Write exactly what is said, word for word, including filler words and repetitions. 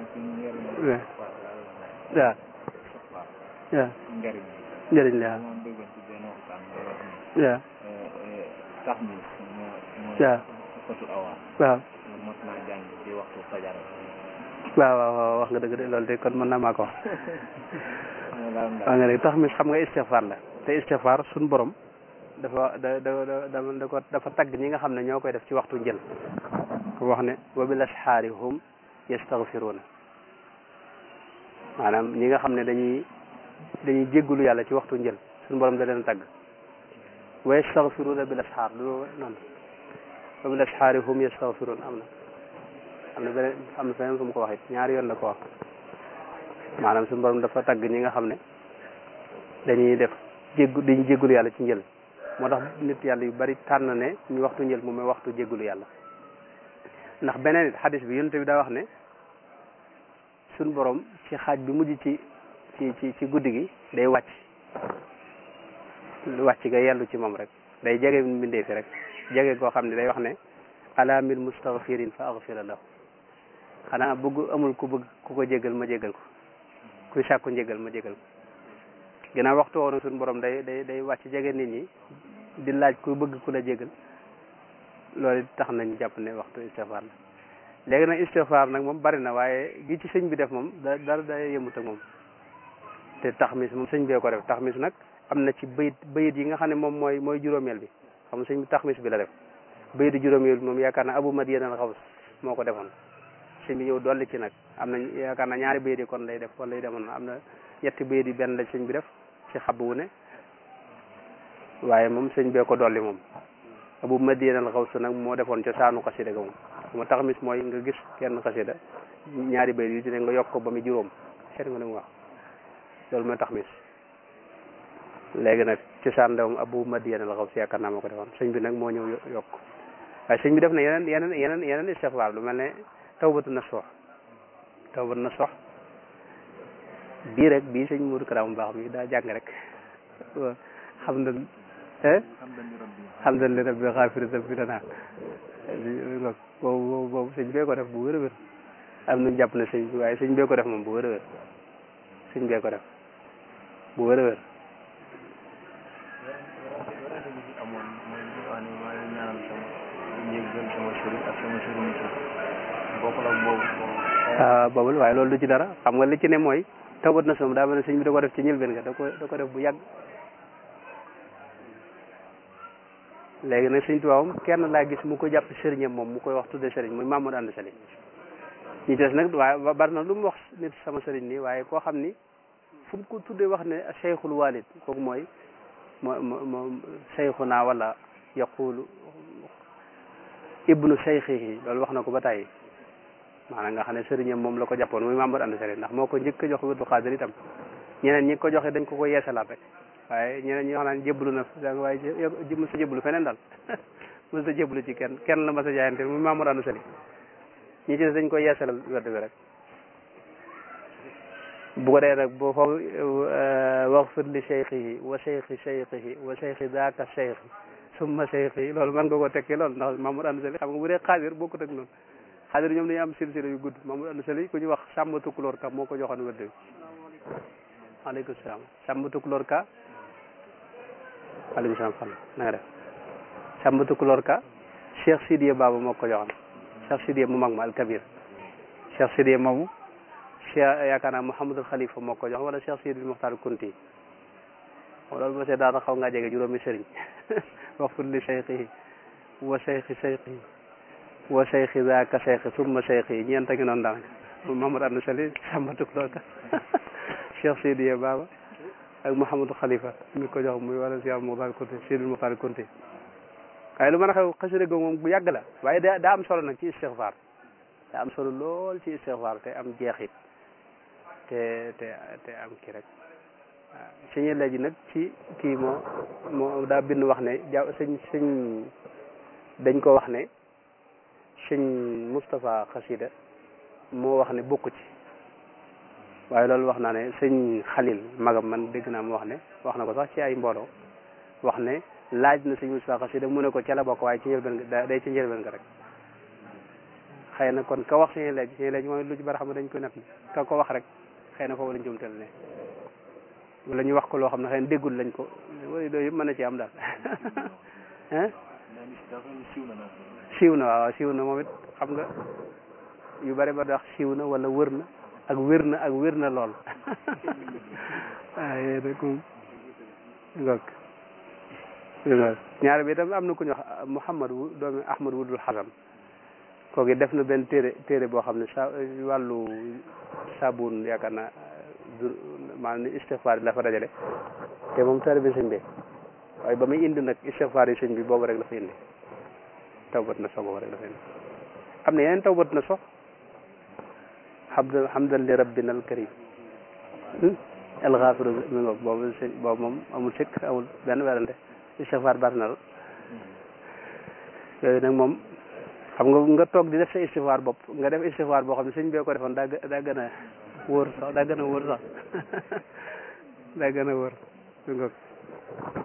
waaw waaw njëriñ la waaw waaw tax mi waaw fotu awa waaw mos naa jàng ci waxtu fajar waaw waaw wax nga dëgg de loolu de kon mën naa maa ko wax wax nga dëgg tax mi xam nga istixfaar la te istixfaar suñ borom dafa da da da da ko dafa tagg ñi nga xam ne ñoo koy def ci waxtu njël ko wax ne wa bil asxaari hum yastaghfiruuna maanaam ñi nga xam ne dañuy dañuy jéggulu yàlla ci waxtu njël suñu borom da leen tagg wa yastaghfiruuna bil asxaar du noonu wa bil asxaari hum yastaghfiruuna am na am na beneen am na feneen fu mu ko wax it ñaari yoon la ko wax maanaam suñu borom dafa tagg ñi nga xam ne dañuy def jéggu dañuy jéggulu yàlla ci njël moo tax nit yàlla yu bari tànn ne ñu waxtu njël moom mooy waxtu jéggulu yàlla ndax beneen it xadis bi yonent bi daa wax ne suñ borom ci xaaj bi mujj ci ci ci ci guddi gi day wàcc wàcc nga yellu ci moom rek day jege mbindee fi rek jege koo xam ne day wax ne ala min mustaghfirin fa aghfira lahu xanaa bëgg amul ku bëgg ku ko jégal ma jégal ko ku sàkku njégal ma jégal ko ginnaaw waxtu woon suñu borom day day day wàcc jege nit ñi di laaj ku bëgg ku la jégal loolu tax nañ jàpp ne waxtu istighfar la léegi nag istighfar nag moom bari na waaye gi ci sëñ bi def moom da dara day yëmut ak moom te taxmis moom sëñ bee ko def taxmis nag am na ci bayit bayit yi nga xam ne moom mooy mooy juróomeel bi xam sëñ bi taxmis bi la def bayit yi juróomeel bi moom yaakaar na abu madiyan al xaws moo ko defoon sëñ bi ñëw dolli ci nag am na yaakaar na ñaari bayit yi kon lay def kon lay demoon am na ñetti bayit yi benn la sëñ bi def ci xab wu ne waaye moom sëñ bee ko dolli moom abu madiyan al xaws nag moo defoon ca saanu xasida ga moom moo taxmis mooy nga gis kenn xasida ñaari bayit yu ci ne nga yokk ko ba mu juróom seet nga ne mu wax loolu mooy taxmis léegi nag ci saan ndawam abu madiyan al xaws yaakaar naa moo ko defoon sëñ bi nag moo ñëw yokk waaye sëñ bi def na yeneen yeneen yeneen yeneen istixfaar lu mel ne tawbatu nasuux tawbatu nasuux bii rek bii sëñ Mourou Kara mu baax mi daa jàng rek xam na eh xam na li rabbi xaafiri dambi danaa boobu boobu sëñ bee ko def bu wér a wér am nañu jàpp ne sëñ bi waaye sëñ bee ko def moom bu wér a wér sëñ bee ko def bu wér a wér waaw boobu waaye loolu du ci dara xam nga li ci ne mooy tawbat na soom daa mel ne sëñ bi da ko def ci njëlbeen nga da ko da ko def bu yàgg léegi nag sëñ tubaabam kenn laa gis mu ko jàpp sëriñam moom mu koy wax tudde sëriñ muy Mamadou Anda Sali ñi des nag waaye bari na lu mu wax nit sama sëriñ nii waaye koo xam ni fu mu ko tuddee wax ne cheikhul walid kooku mooy moo moo cheikhuna wala yaqulu ibnu cheikhihi loolu wax na ko ba tàyyi maanaam nga xam ne sëriñam moom la ko jàppoon muy Mamadou Anda Sali ndax moo ko njëkk a jox wérdu xaadir itam ñeneen ñi ko joxe dañ ko ko yeesalaat rek waaye ñeneen ñi wax naan jébbalu na waaye mos a jébbalu feneen daal mos a jébbalu ci kenn kenn la mas a jaayante muy Mamadou Anda Sali ñi ci dañ koy yeesalal wérdu bi rek bu ko dee nag boo foofu waxfir li cheikhihi wa cheikhi cheikhihi wa cheikhi daaka cheikh summa cheikhi loolu mën nga ko tekki loolu ndax Mamadou Anda Sali xam nga bu dee xaadir bokkut ak noonu xaadir ñoom dañu am silsila yu gudd Mamadou Anda Sali ku ñu wax Samba Tukulóor Ka moo ko joxoon wérdu bi aleykum salaam Samba Tukulóor Ka aleykum salaam fan na nga def Samba Tukulóor Ka Cheikh Sidiya Baba moo ko joxoon Cheikh Sidiya mu mag ma al kabir Cheikh Sidiya moomu Cheikh yaakaar naa Mouhamadul Khalifa moo ko jox wala Cheikh Sidi Muxtaar Kunti loolu boo see daana xaw ngaa jege juróomi sëriñ waxfir li cheikhihi wa cheikhi cheikhihi wa cheikhi zaaka cheikhi summa cheikhi ñeent a ngi noonu daanaka Mamadou Anda Sali Samba Tukulóor Ka Cheikh Sidiya Baba ak Mouhamadou Khalifa mi ko jox muy wala Cheikh Muxtaar Kunti Sidi Muxtaar Kunti waaye lu mën a xew xasida go moom bu yàgg la waaye da daa am solo nag ci istixfaar daa am solo lool ci istixfaar te am jeexit te te te am kii rek waaw sëñ léegi nag ci kii moo moo daa bind wax ne ja sëñ sëñ dañ ko wax ne sëñ Moustapha Xasida moo wax ne bokku ci waaye loolu wax naa ne sëñ Xalil magam man dégg naa mu wax ne wax na ko sax ci ay mbooloo wax ne laaj na sëñ Moustapha Xasida mu ne ko ca la bokk waaye ci njëlbeen nga day ci njëlbeen nga rek xëy na kon ka wax suñu leej suñu leej moom lu ci bari xam dañ koy natt ka ko wax rek xëy na foofu lañ jumtal ne wala ñu wax ko loo xam ne xëy na déggul lañ ko wala doo yëpp mën na ci am daal hein siiw na waaw siiw na moom it xam nga yu bari ba wax siiw na wala wër na ak wér na ak wér na lool waaye rek ngok ñaar bi itam am na ku ñu wax Muhammad wu doomi Ahmad wudul Xasan kooku def na benn téere téere boo xam ne sa wàllu sabun yaakaar naa maanaam ni istixfaar yi la fa dajale te moom taalibe sëñ bi waaye ba muy indi nag istixfaar yi sëñ bi boobu rek la fa indi tawbat na so boobu rek la fa indi am na yeneen tawbat na so hamdan hamdan li rabbina al karim alxaafiru mi ngoog boobu sëñ boobu moom amul sikk amul benn werante istixfaar bari na la yooyu nag moom xam nga nga toog di def sa istixfaar bopp nga def istixfaar boo xam ne sëñ bee ko defoon daa daa gën a wóor sax daa gën a wóor sax daa gën a wóor mi ngoog